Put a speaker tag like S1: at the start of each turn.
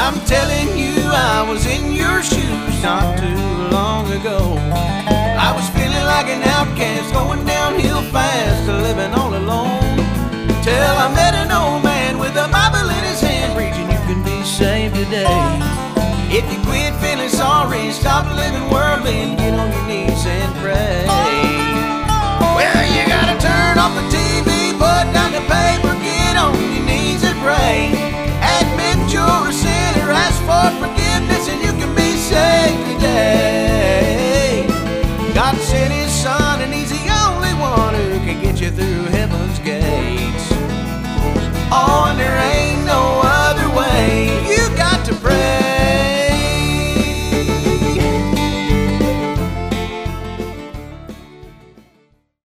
S1: I'm telling you, I was in your shoes not too long ago. I was feeling like an outcast, going downhill fast, living all alone, till I met an old man with a Bible in his hand, preaching you can be saved today. If you quit feeling sorry, stop living worldly, and get on your knees and pray.